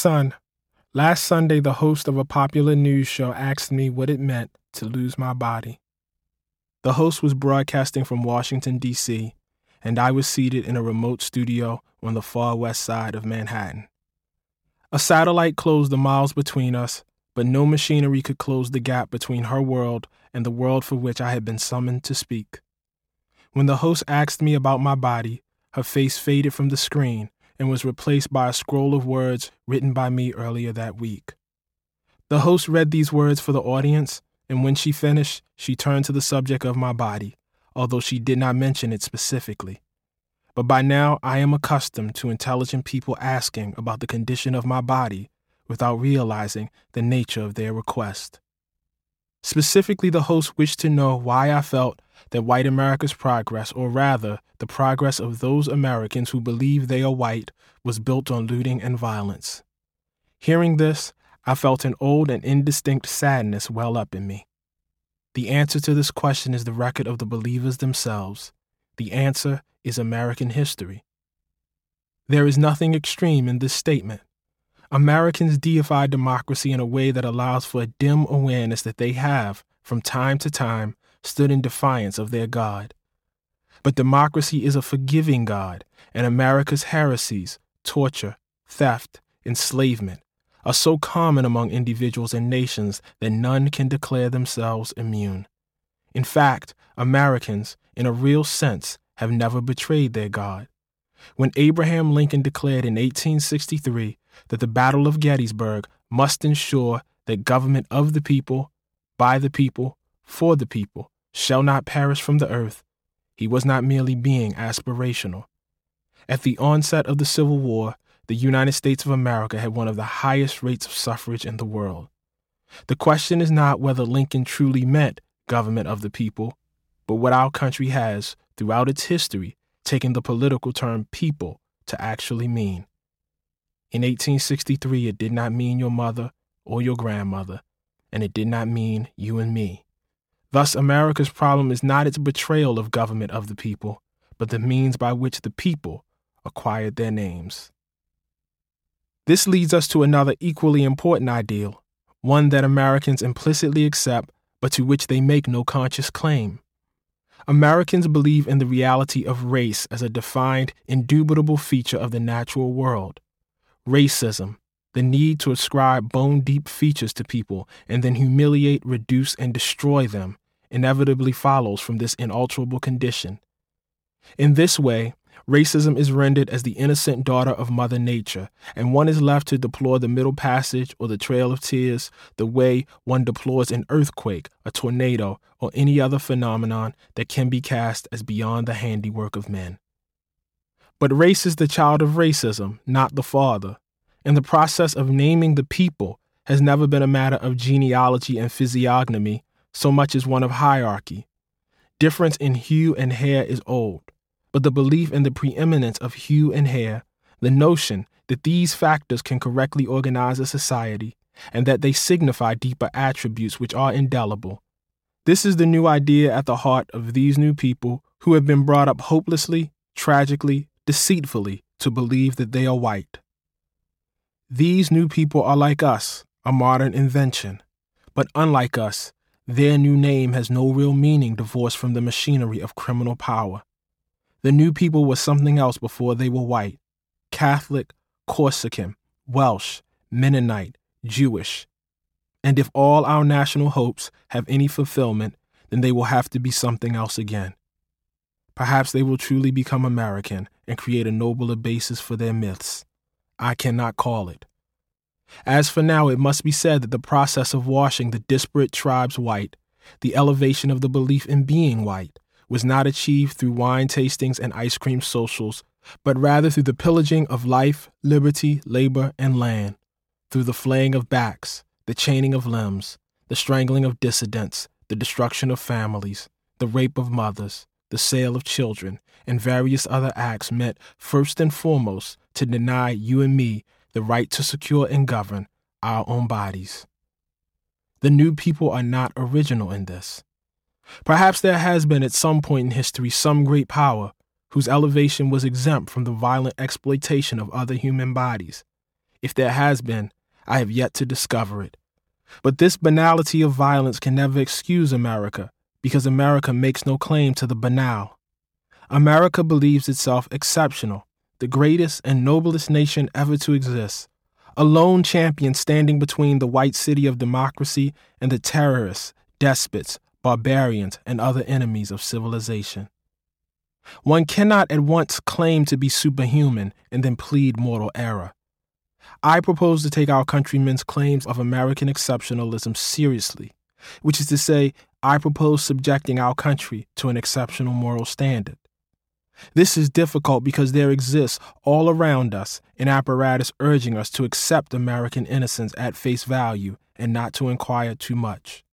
Son, last Sunday the host of a popular news show asked me what it meant to lose my body. The host was broadcasting from Washington, D.C., and I was seated in a remote studio on the far west side of Manhattan. A satellite closed the miles between us, but no machinery could close the gap between her world and the world for which I had been summoned to speak. When the host asked me about my body, her face faded from the screen and was replaced by a scroll of words written by me earlier that week. The host read these words for the audience, and when she finished, she turned to the subject of my body, although she did not mention it specifically. But by now, I am accustomed to intelligent people asking about the condition of my body without realizing the nature of their request. Specifically, the host wished to know why I felt that white America's progress, or rather, the progress of those Americans who believe they are white, was built on looting and violence. Hearing this, I felt an old and indistinct sadness well up in me. The answer to this question is the record of the believers themselves. The answer is American history. There is nothing extreme in this statement. Americans deify democracy in a way that allows for a dim awareness that they have, from time to time, stood in defiance of their God. But democracy is a forgiving God, and America's heresies, torture, theft, enslavement, are so common among individuals and nations that none can declare themselves immune. In fact, Americans, in a real sense, have never betrayed their God. When Abraham Lincoln declared in 1863 that the Battle of Gettysburg must ensure that government of the people, by the people, for the people, shall not perish from the earth, he was not merely being aspirational. At the onset of the Civil War, the United States of America had one of the highest rates of suffrage in the world. The question is not whether Lincoln truly meant government of the people, but what our country has, throughout its history, taken the political term people to actually mean. In 1863, it did not mean your mother or your grandmother, and it did not mean you and me. Thus, America's problem is not its betrayal of government of the people, but the means by which the people acquired their names. This leads us to another equally important ideal, one that Americans implicitly accept, but to which they make no conscious claim. Americans believe in the reality of race as a defined, indubitable feature of the natural world. Racism, the need to ascribe bone-deep features to people and then humiliate, reduce, and destroy them, inevitably follows from this inalterable condition. In this way, racism is rendered as the innocent daughter of Mother Nature, and one is left to deplore the Middle Passage or the Trail of Tears the way one deplores an earthquake, a tornado, or any other phenomenon that can be cast as beyond the handiwork of men. But race is the child of racism, not the father, and the process of naming the people has never been a matter of genealogy and physiognomy so much as one of hierarchy. Difference in hue and hair is old. But the belief in the preeminence of hue and hair, the notion that these factors can correctly organize a society, and that they signify deeper attributes which are indelible. This is the new idea at the heart of these new people who have been brought up hopelessly, tragically, deceitfully to believe that they are white. These new people are like us, a modern invention. But unlike us, their new name has no real meaning divorced from the machinery of criminal power. The new people were something else before they were white: Catholic, Corsican, Welsh, Mennonite, Jewish. And if all our national hopes have any fulfillment, then they will have to be something else again. Perhaps they will truly become American and create a nobler basis for their myths. I cannot call it. As for now, it must be said that the process of washing the disparate tribes white, the elevation of the belief in being white, was not achieved through wine tastings and ice cream socials, but rather through the pillaging of life, liberty, labor, and land, through the flaying of backs, the chaining of limbs, the strangling of dissidents, the destruction of families, the rape of mothers, the sale of children, and various other acts meant first and foremost to deny you and me the right to secure and govern our own bodies. The new people are not original in this. Perhaps there has been at some point in history some great power whose elevation was exempt from the violent exploitation of other human bodies. If there has been, I have yet to discover it. But this banality of violence can never excuse America, because America makes no claim to the banal. America believes itself exceptional, the greatest and noblest nation ever to exist, a lone champion standing between the white city of democracy and the terrorists, despots, barbarians, and other enemies of civilization. One cannot at once claim to be superhuman and then plead mortal error. I propose to take our countrymen's claims of American exceptionalism seriously, which is to say, I propose subjecting our country to an exceptional moral standard. This is difficult because there exists all around us an apparatus urging us to accept American innocence at face value and not to inquire too much.